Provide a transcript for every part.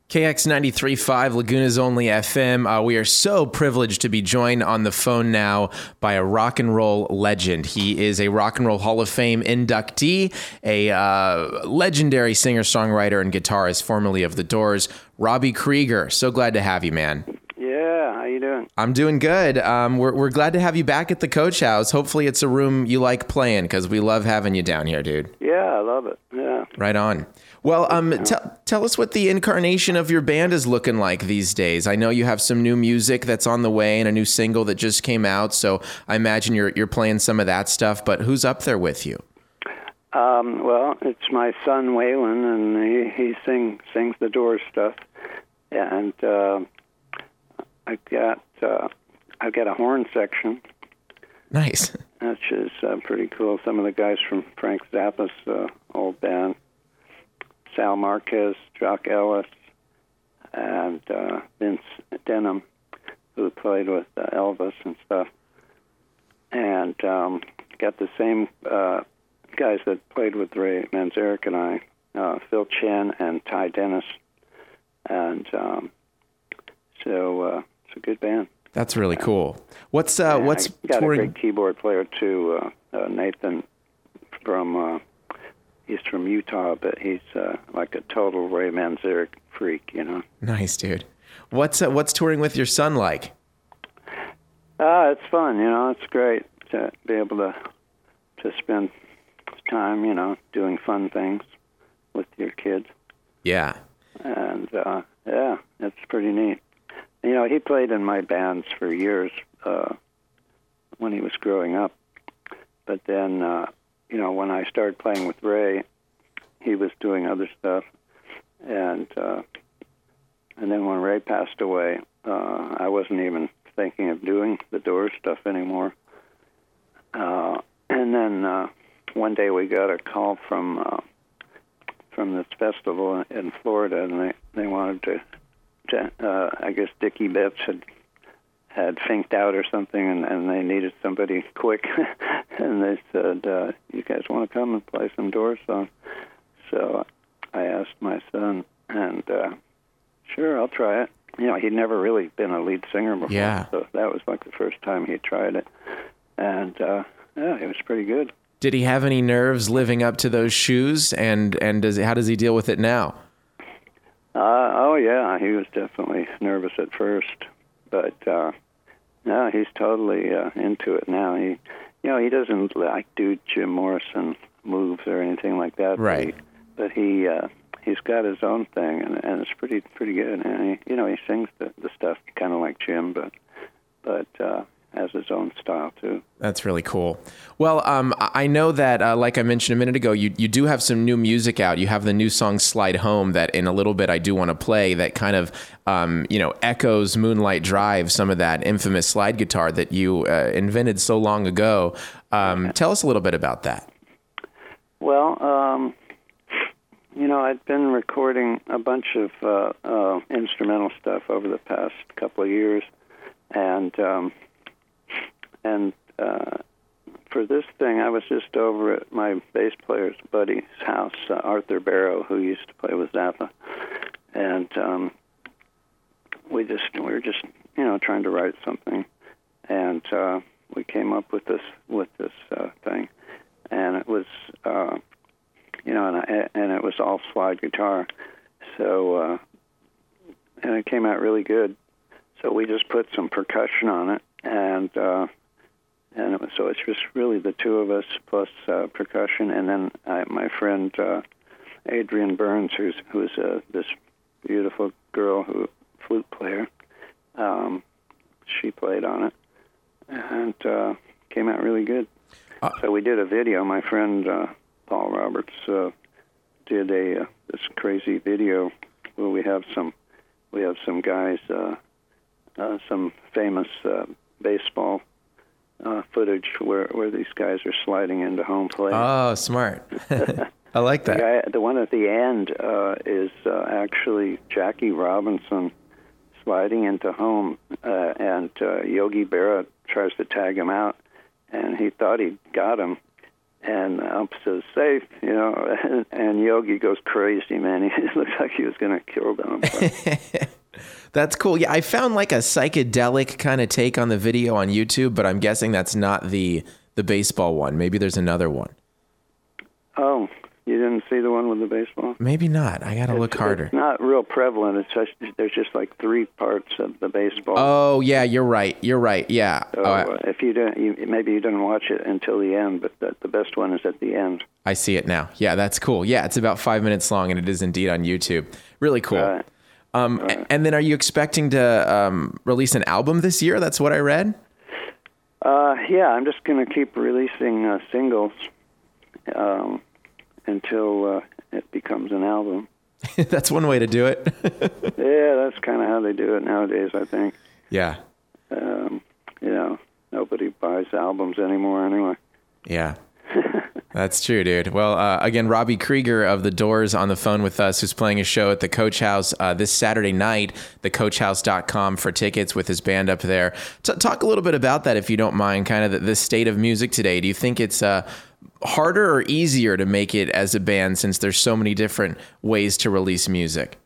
KX 93.5, Laguna's only FM. We are so privileged to be joined on the phone now by a rock and roll legend. He is a Rock and Roll Hall of Fame inductee, a legendary singer-songwriter and guitarist, formerly of The Doors, Robbie Krieger. So glad to have you, man. Yeah, how you doing? I'm doing good. We're glad to have you back at the Coach House. Hopefully it's a room you like playing, because we love having you down here, dude. Yeah, I love it. Yeah. Right on. Well, tell us what the incarnation of your band is looking like these days. I know you have some new music that's on the way and a new single that just came out, so I imagine you're playing some of that stuff, but who's up there with you? Well, it's my son Waylon, and he sings the Doors stuff, and I've got a horn section. Nice. Which is pretty cool. Some of the guys from Frank Zappa's old band, Sal Marquez, Jock Ellis, and Vince Denham, who played with Elvis and stuff. And got the same guys that played with Ray Manzarek and I, Phil Chen and Ty Dennis. And so it's a good band. That's really cool. What's I got touring? a great keyboard player too, Nathan from he's from Utah, but he's like a total Ray Manzarek freak, you know. Nice, dude. What's touring with your son like? It's fun, you know. It's great to be able to spend time, you know, doing fun things with your kids. Yeah. And yeah, it's pretty neat. You know, he played in my bands for years when he was growing up. But then, you know, when I started playing with Ray, he was doing other stuff. And then when Ray passed away, I wasn't even thinking of doing the Doors stuff anymore. And then one day we got a call from this festival in Florida, and they wanted to I guess Dickie Betts had finked out or something, and they needed somebody quick. And they said, you guys want to come and play some Doors songs? So I asked my son, and sure, I'll try it. You know, he'd never really been a lead singer before, yeah. So that was like the first time he tried it. And yeah, it was pretty good. Did he have any nerves living up to those shoes, and how does he deal with it now? Oh yeah, he was definitely nervous at first, but no, he's totally into it now. He doesn't like do Jim Morrison moves or anything like that. Right. But he's got his own thing, and it's pretty good. And he sings the stuff kind of like Jim, but has his own style too. That's really cool. Well, I know that, like I mentioned a minute ago, you do have some new music out. You have the new song "Slide Home" that in a little bit I do want to play. That kind of echoes "Moonlight Drive," some of that infamous slide guitar that you invented so long ago. Tell us a little bit about that. Well, I'd been recording a bunch of instrumental stuff over the past couple of years, and for this thing, I was just over at my bass player's buddy's house, Arthur Barrow, who used to play with Zappa, and we were just trying to write something, and we came up with this thing, and it was and it was all slide guitar, so and it came out really good. So we just put some percussion on it, and so it's just really the two of us plus percussion, and then my friend Adrienne Burns, who's this beautiful girl flute player. She played on it, and came out really good. So we did a video. My friend Paul Roberts did this crazy video where we have some guys, some famous baseball footage where these guys are sliding into home plate. Oh, smart. I like that. The one at the end is actually Jackie Robinson sliding into home, and Yogi Berra tries to tag him out, and he thought he got him, And Ump says, safe, you know, and Yogi goes crazy, man. He looks like he was going to kill them. That's cool. Yeah, I found like a psychedelic kind of take on the video on YouTube, but I'm guessing that's not the baseball one. Maybe there's another one. Oh, you didn't see the one with the baseball? Maybe not. I got to look harder. It's not real prevalent. There's just like 3 parts of the baseball. Oh, yeah, you're right. Yeah. So, if you didn't, maybe you didn't watch it until the end, but the best one is at the end. I see it now. Yeah, that's cool. Yeah, it's about 5 minutes long, and it is indeed on YouTube. Really cool. Right. And then are you expecting to release an album this year? That's what I read. Yeah, I'm just going to keep releasing singles until it becomes an album. That's one way to do it. Yeah, that's kind of how they do it nowadays, I think. Yeah. You know, nobody buys albums anymore anyway. Yeah. That's true, dude. Well, again, Robbie Krieger of The Doors on the phone with us, who's playing a show at the Coach House this Saturday night, thecoachhouse.com for tickets with his band up there. Talk a little bit about that, if you don't mind, kind of the state of music today. Do you think it's harder or easier to make it as a band since there's so many different ways to release music?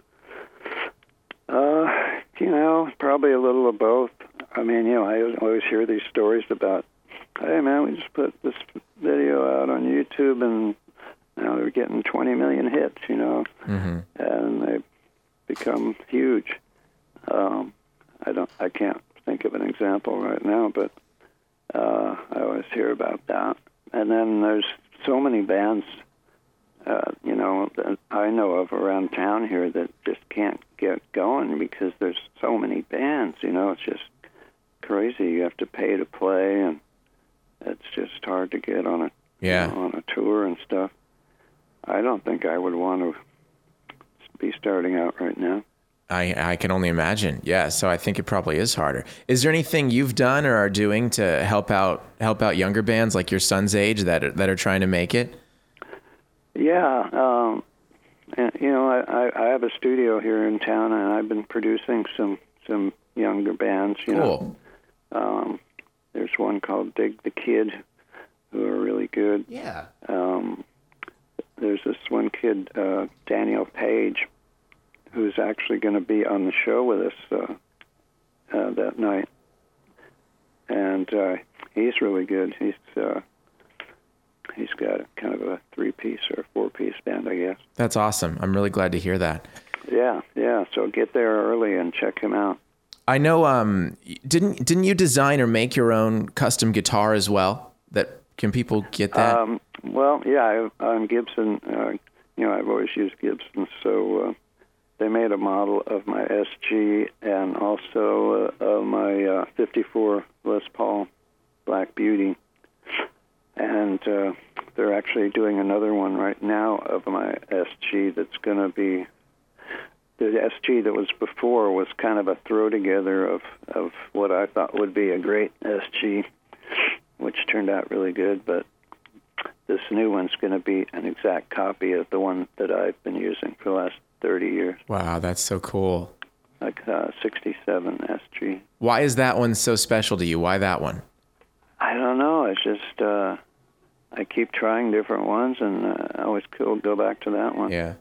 You know, probably a little of both. I mean, you know, I always hear these stories about, hey, man, we just put this video out on YouTube, and now they're getting 20 million hits, you know, and they've become huge. I can't think of an example right now, but I always hear about that. And then there's so many bands, you know, that I know of around town here that just can't get going because there's so many bands, you know, it's just crazy. You have to pay to play, and it's just hard to get on on a tour and stuff. I don't think I would want to be starting out right now. I can only imagine. Yeah, so I think it probably is harder. Is there anything you've done or are doing to help out younger bands like your son's age that are trying to make it? Yeah, and, you know, I have a studio here in town, and I've been producing some younger bands. You cool. know, there's one called Dig the Kid, who are really good. Yeah. There's this one kid, Daniel Page, who's actually going to be on the show with us that night, and he's really good. He's got kind of a 3-piece or 4-piece band, I guess. That's awesome. I'm really glad to hear that. Yeah. So get there early and check him out. I know. Didn't you design or make your own custom guitar as well? Can people get that? Well, yeah. I'm Gibson. You know, I've always used Gibson, so they made a model of my SG and also of my 54 Les Paul Black Beauty. And they're actually doing another one right now of my SG that's going to be... The SG that was before was kind of a throw-together of what I thought would be a great SG, which turned out really good, but this new one's going to be an exact copy of the one that I've been using for the last 30 years. Wow, that's so cool. Like 67 SG. Why is that one so special to you? Why that one? I don't know. It's just I keep trying different ones, and I always go back to that one. Yeah.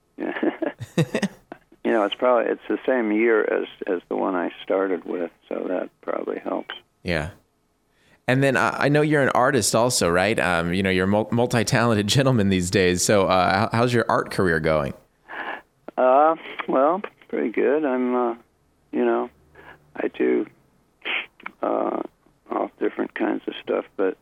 You know, it's the same year as the one I started with, so that probably helps. Yeah. And then I know you're an artist also, right? You know, you're a multi-talented gentleman these days. So how's your art career going? Well, pretty good. I'm, you know, I do all different kinds of stuff, but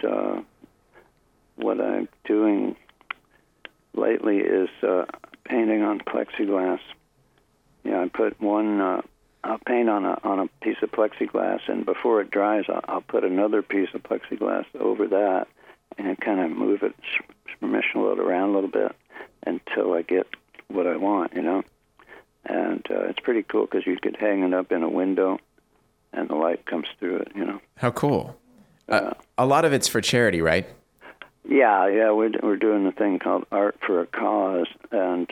what I'm doing lately is painting on plexiglass. Yeah, I put one. I'll paint on a piece of plexiglass, and before it dries, I'll put another piece of plexiglass over that, and kind of move it, smishel it around a little bit until I get what I want, you know. And it's pretty cool because you could hang it up in a window, and the light comes through it, you know. How cool! A lot of it's for charity, right? Yeah, we're doing a thing called Art for a Cause, and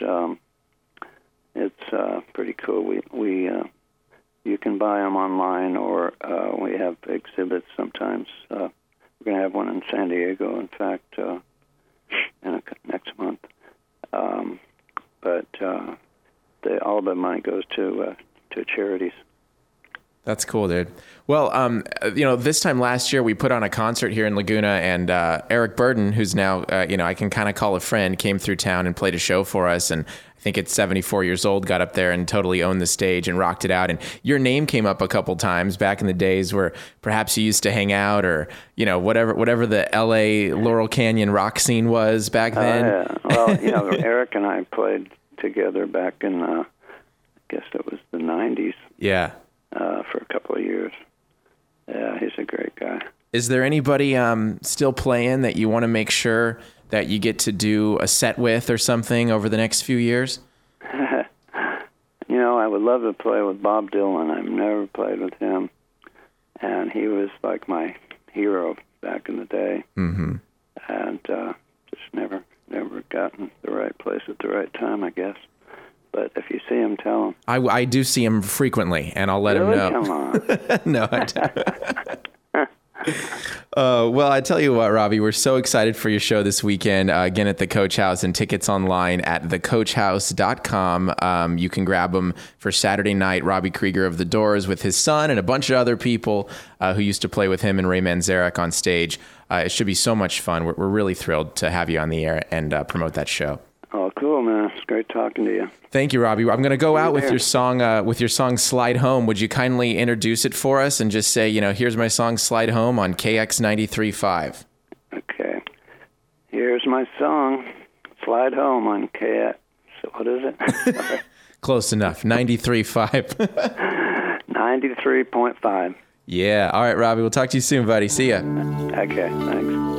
it's pretty cool. We you can buy them online, or we have exhibits sometimes. We're going to have one in San Diego, in fact, next month. But all the money goes to charities. That's cool, dude. Well, this time last year we put on a concert here in Laguna, and Eric Burden, who's now, I can kind of call a friend, came through town and played a show for us. And I think at 74 years old, got up there and totally owned the stage and rocked it out. And your name came up a couple times back in the days where perhaps you used to hang out, or, whatever the LA Laurel Canyon rock scene was back then. Yeah. Well, Eric and I played together back in, I guess it was the 90s. Yeah. For a couple of years. Yeah, he's a great guy. Is there anybody still playing that you want to make sure that you get to do a set with or something over the next few years? I would love to play with Bob Dylan. I've never played with him. And he was like my hero back in the day. Mm-hmm. And just never gotten the right place at the right time, I guess. But if you see him, tell him. I do see him frequently, and I'll let him know. Come on. No, I don't. Well, I tell you what, Robbie, we're so excited for your show this weekend, again at the Coach House, and tickets online at thecoachhouse.com. You can grab them for Saturday night. Robbie Krieger of The Doors with his son and a bunch of other people who used to play with him and Ray Manzarek on stage. It should be so much fun. We're really thrilled to have you on the air and promote that show. Oh, cool, man. It's great talking to you. Thank you, Robbie. I'm going to go out with your song Slide Home. Would you kindly introduce it for us and just say, here's my song Slide Home on KX 93.5. Okay. Here's my song Slide Home on KX. So what is it? Close enough. 93.5. 93.5. Yeah. All right, Robbie. We'll talk to you soon, buddy. See ya. Okay. Thanks.